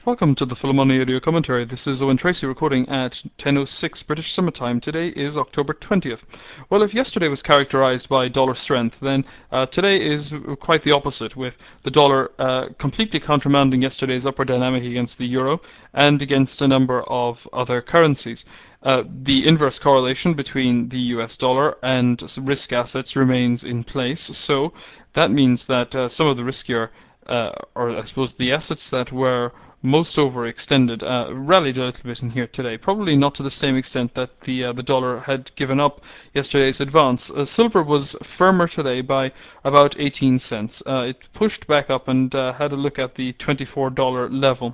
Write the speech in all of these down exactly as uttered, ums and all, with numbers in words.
Welcome to the Full Money Audio Commentary. This is Owen Tracy recording at ten oh six British Summer Time. Today is October twentieth. Well, if yesterday was characterized by dollar strength, then uh, today is quite the opposite, with the dollar uh, completely countermanding yesterday's upward dynamic against the euro and against a number of other currencies. Uh, the inverse correlation between the U S dollar and risk assets remains in place, so that means that uh, some of the riskier Uh, or I suppose the assets that were most overextended uh, rallied a little bit in here today. Probably not to the same extent that the uh, the dollar had given up yesterday's advance. Uh, silver was firmer today by about eighteen cents. Uh, it pushed back up and uh, had a look at the twenty-four dollar level.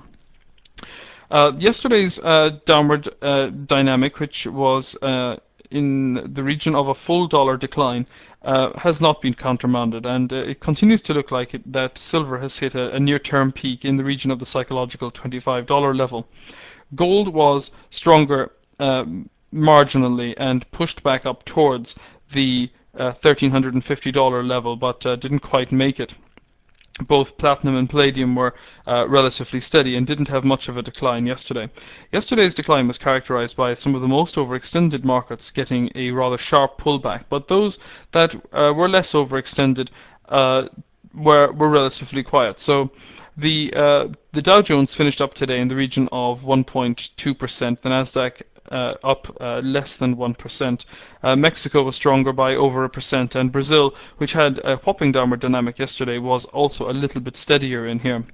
Uh, yesterday's uh, downward uh, dynamic, which was uh, in the region of a full dollar decline, uh, has not been countermanded, and uh, it continues to look like it, that silver has hit a, a near-term peak in the region of the psychological twenty-five dollar level. Gold was stronger uh, marginally and pushed back up towards the uh, one thousand three hundred fifty dollar level, but uh, didn't quite make it. Both platinum and palladium were uh, relatively steady and didn't have much of a decline yesterday. Yesterday's decline was characterized by some of the most overextended markets getting a rather sharp pullback, but those that uh, were less overextended uh, were were relatively quiet. So the uh, the Dow Jones finished up today in the region of one point two percent. The Nasdaq Uh, up uh, less than one percent. Uh, Mexico was stronger by over a percent, and Brazil, which had a whopping downward dynamic yesterday, was also a little bit steadier in here.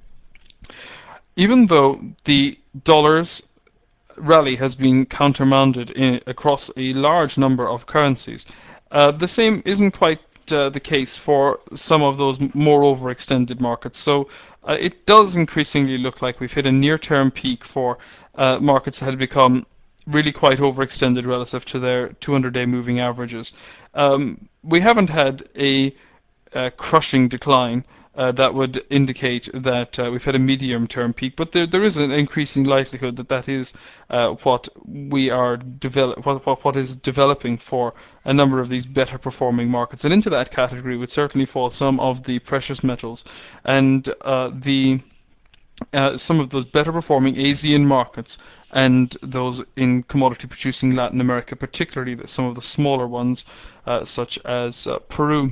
Even though the dollar's rally has been countermanded in, across a large number of currencies, uh, the same isn't quite uh, the case for some of those more overextended markets. So uh, it does increasingly look like we've hit a near-term peak for uh, markets that had become really quite overextended relative to their two hundred day moving averages. Um, we haven't had a, a crushing decline uh, that would indicate that uh, we've had a medium-term peak, but there, there is an increasing likelihood that that is uh, what we are develop what, what what is developing for a number of these better-performing markets, and into that category would certainly fall some of the precious metals and uh, the Uh, some of those better performing Asian markets and those in commodity producing Latin America, particularly the, some of the smaller ones uh, such as uh, Peru.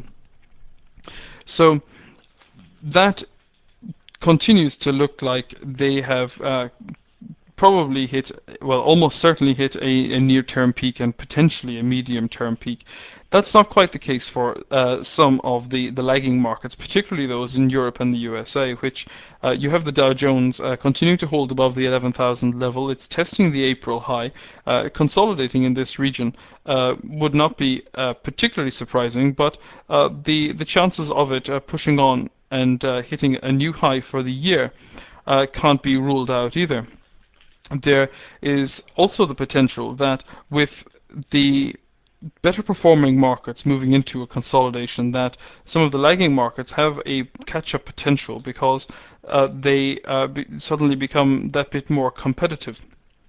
So that continues to look like they have uh, probably hit, well, almost certainly hit a, a near-term peak and potentially a medium-term peak. That's not quite the case for uh, some of the, the lagging markets, particularly those in Europe and the U S A, which uh, you have the Dow Jones uh, continuing to hold above the eleven thousand level. It's testing the April high. Uh, consolidating in this region uh, would not be uh, particularly surprising, but uh, the, the chances of it uh, pushing on and uh, hitting a new high for the year uh, can't be ruled out either. There is also the potential that with the better performing markets moving into a consolidation, that some of the lagging markets have a catch-up potential because uh, they uh, be suddenly become that bit more competitive.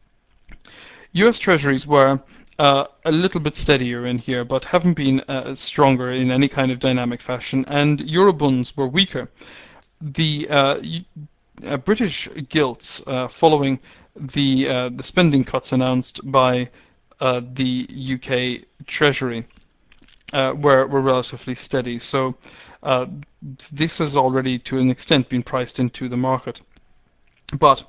U S Treasuries were uh, a little bit steadier in here, but haven't been uh, stronger in any kind of dynamic fashion, and Eurobonds were weaker. The uh, uh, British gilts, uh, following the uh, the spending cuts announced by uh, the U K Treasury, uh, were were relatively steady. So uh, this has already, to an extent, been priced into the market. But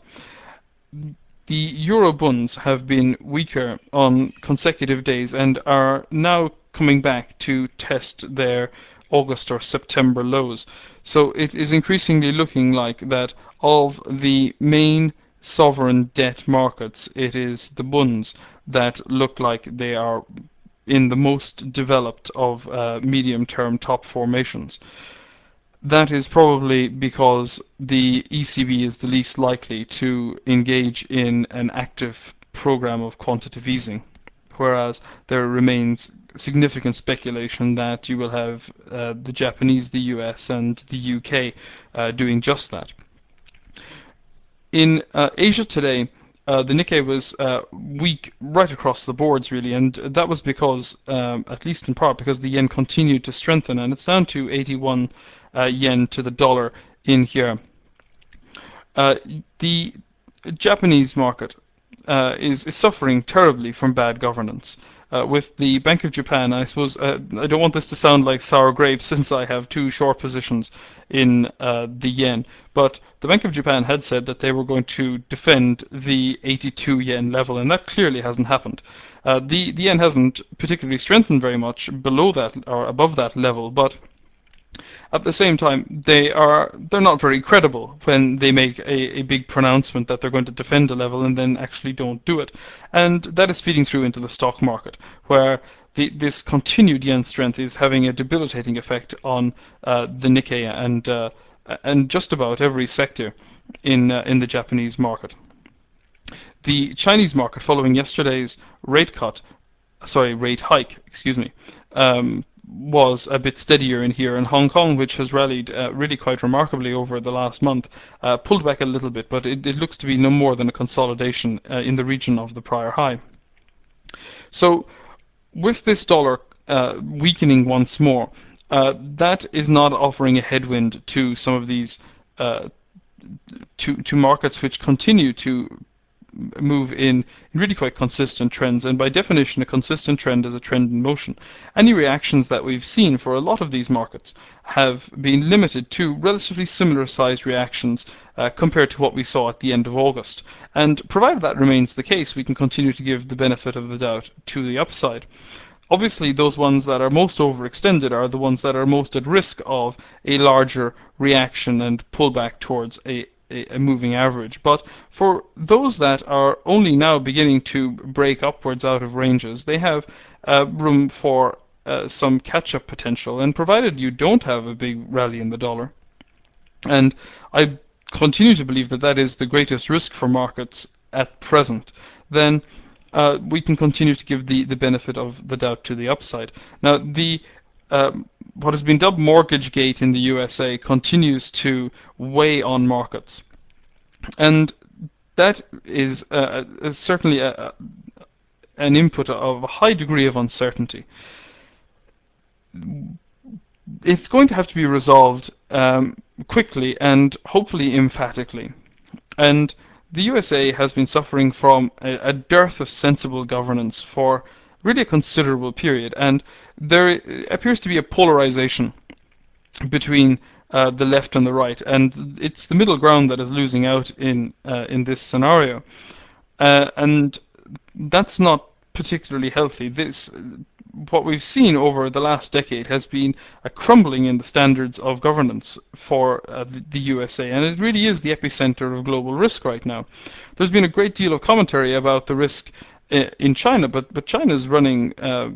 the Eurobonds have been weaker on consecutive days and are now coming back to test their August or September lows. So it is increasingly looking like that of the main sovereign debt markets, it is the bonds that look like they are in the most developed of uh, medium-term top formations. That is probably because the E C B is the least likely to engage in an active program of quantitative easing, whereas there remains significant speculation that you will have uh, the Japanese, the U S, and the U K uh, doing just that. In uh, Asia today, uh, the Nikkei was uh, weak right across the boards, really, and that was because, um, at least in part, because the yen continued to strengthen, and it's down to eighty-one uh, yen to the dollar in here. Uh, the Japanese market uh, is, is suffering terribly from bad governance. Uh, with the Bank of Japan, I suppose uh, I don't want this to sound like sour grapes since I have two short positions in uh, the yen, but the Bank of Japan had said that they were going to defend the eighty-two yen level, and that clearly hasn't happened. Uh, the, the yen hasn't particularly strengthened very much below that or above that level, but at the same time, they are they're not very credible when they make a, a big pronouncement that they're going to defend a level and then actually don't do it, and that is feeding through into the stock market, where the, this continued yen strength is having a debilitating effect on uh, the Nikkei and uh, and just about every sector in uh, in the Japanese market. The Chinese market, following yesterday's rate cut, sorry, rate hike, excuse me. Um, was a bit steadier in here, and Hong Kong, which has rallied uh, really quite remarkably over the last month, uh, pulled back a little bit, but it, it looks to be no more than a consolidation uh, in the region of the prior high. So with this dollar uh, weakening once more, uh, that is not offering a headwind to some of these uh, to, to markets which continue to move in really quite consistent trends, and by definition a consistent trend is a trend in motion. Any reactions that we've seen for a lot of these markets have been limited to relatively similar sized reactions uh, compared to what we saw at the end of August, and provided that remains the case, we can continue to give the benefit of the doubt to the upside. Obviously, those ones that are most overextended are the ones that are most at risk of a larger reaction and pullback towards a a moving average. But for those that are only now beginning to break upwards out of ranges, they have uh, room for uh, some catch-up potential, and provided you don't have a big rally in the dollar, and I continue to believe that that is the greatest risk for markets at present, then uh, we can continue to give the, the benefit of the doubt to the upside. Now, the Um, what has been dubbed Mortgagegate in the U S A continues to weigh on markets, and that is uh, uh, certainly a, an input of a high degree of uncertainty. It's going to have to be resolved um, quickly and hopefully emphatically, and the U S A has been suffering from a, a dearth of sensible governance for really a considerable period, and there appears to be a polarization between uh, the left and the right, and it's the middle ground that is losing out in uh, in this scenario, uh, and that's not particularly healthy. This, what we've seen over the last decade, has been a crumbling in the standards of governance for uh, the, the U S A, and it really is the epicenter of global risk right now. There's been a great deal of commentary about the risk in China, but but China is running uh,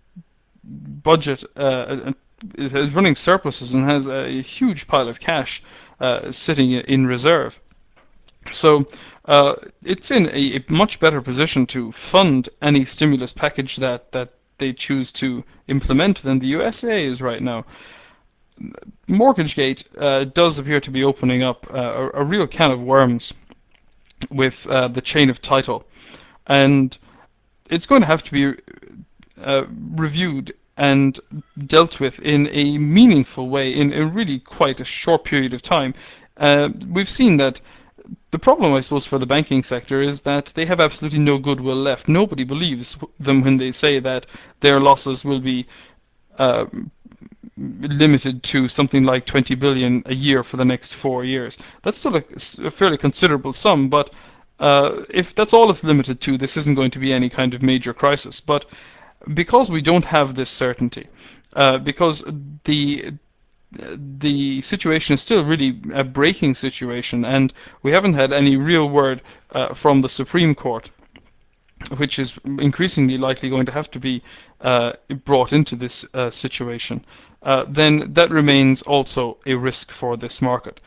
budget uh, is running surpluses and has a huge pile of cash uh, sitting in reserve. So uh, it's in a, a much better position to fund any stimulus package that that they choose to implement than the U S A is right now. Mortgagegate uh, does appear to be opening up uh, a, a real can of worms with uh, the chain of title, and it's going to have to be uh, reviewed and dealt with in a meaningful way in, in really quite a short period of time. Uh, we've seen that the problem, I suppose, for the banking sector is that they have absolutely no goodwill left. Nobody believes them when they say that their losses will be uh, limited to something like twenty billion a year for the next four years. That's still a, a fairly considerable sum, but uh, if that's all it's limited to, this isn't going to be any kind of major crisis. But because we don't have this certainty, uh, because the the situation is still really a breaking situation, and we haven't had any real word uh, from the Supreme Court, which is increasingly likely going to have to be uh, brought into this uh, situation, uh, then that remains also a risk for this market.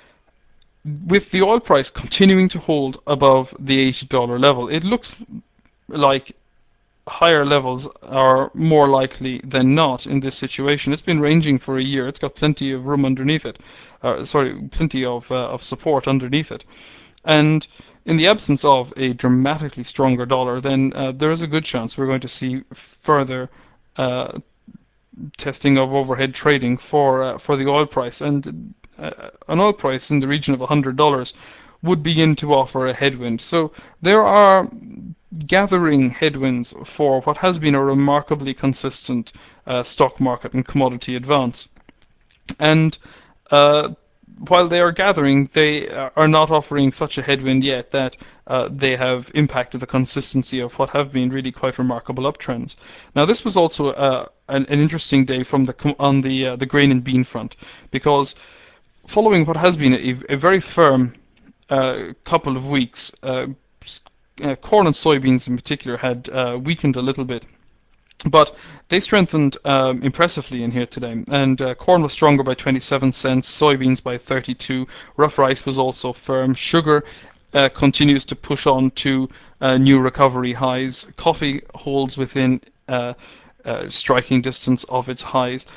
With the oil price continuing to hold above the eighty dollar level, it looks like higher levels are more likely than not in this situation. It's been ranging for a year. It's got plenty of room underneath it. Uh, sorry, plenty of uh, of support underneath it. And in the absence of a dramatically stronger dollar, then uh, there is a good chance we're going to see further uh, testing of overhead trading for uh, for the oil price. And uh, an oil price in the region of one hundred dollars would begin to offer a headwind. So there are gathering headwinds for what has been a remarkably consistent uh, stock market and commodity advance. And uh, while they are gathering, they are not offering such a headwind yet that uh, they have impacted the consistency of what have been really quite remarkable uptrends. Now, this was also uh, an, an interesting day from the on the uh, the grain and bean front, because following what has been a, a very firm uh, couple of weeks, uh, uh, corn and soybeans in particular had uh, weakened a little bit. But they strengthened um, impressively in here today, and uh, corn was stronger by twenty-seven cents, soybeans by thirty-two, rough rice was also firm, sugar uh, continues to push on to uh, new recovery highs, coffee holds within uh, uh, striking distance of its highs.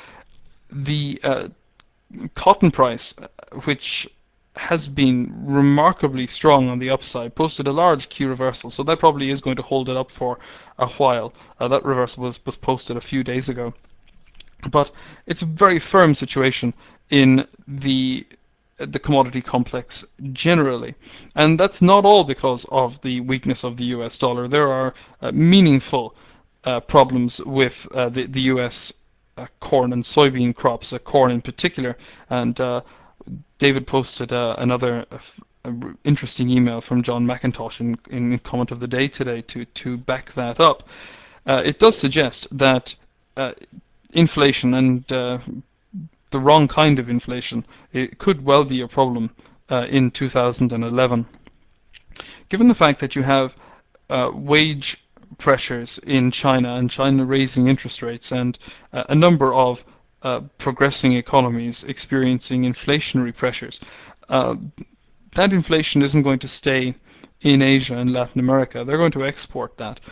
The uh, cotton price, which has been remarkably strong on the upside, posted a large Q reversal, so that probably is going to hold it up for a while. Uh, that reversal was, was posted a few days ago. But it's a very firm situation in the the commodity complex generally. And that's not all because of the weakness of the U S dollar. There are uh, meaningful uh, problems with uh, the, the U S uh, corn and soybean crops, uh, corn in particular, and uh, David posted uh, another uh, a interesting email from John McIntosh in, in comment of the day today to, to back that up. Uh, it does suggest that uh, inflation, and uh, the wrong kind of inflation, it could well be a problem uh, in two thousand eleven. Given the fact that you have uh, wage pressures in China, and China raising interest rates, and uh, a number of Uh, progressing economies experiencing inflationary pressures, uh, that inflation isn't going to stay in Asia and Latin America. They're going to export that.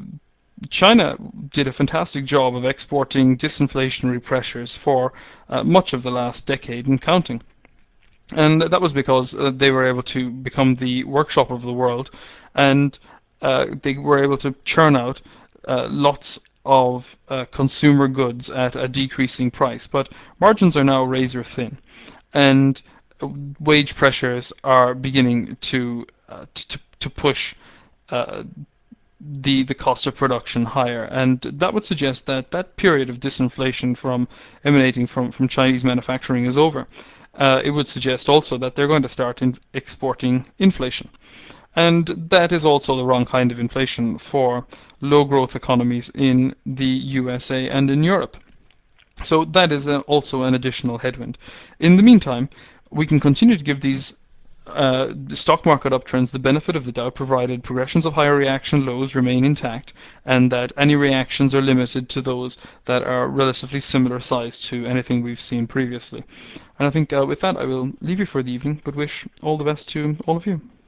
China did a fantastic job of exporting disinflationary pressures for uh, much of the last decade and counting. And that was because uh, they were able to become the workshop of the world, and uh, they were able to churn out uh, lots of uh, consumer goods at a decreasing price. But margins are now razor thin, and wage pressures are beginning to uh, to, to push uh, the the cost of production higher, and that would suggest that that period of disinflation from emanating from, from Chinese manufacturing is over. Uh, it would suggest also that they're going to start in exporting inflation. And that is also the wrong kind of inflation for low growth economies in the U S A and in Europe. So that is a, also an additional headwind. In the meantime, we can continue to give these uh, stock market uptrends the benefit of the doubt, provided progressions of higher reaction lows remain intact, and that any reactions are limited to those that are relatively similar size to anything we've seen previously. And I think uh, with that I will leave you for the evening, but wish all the best to all of you.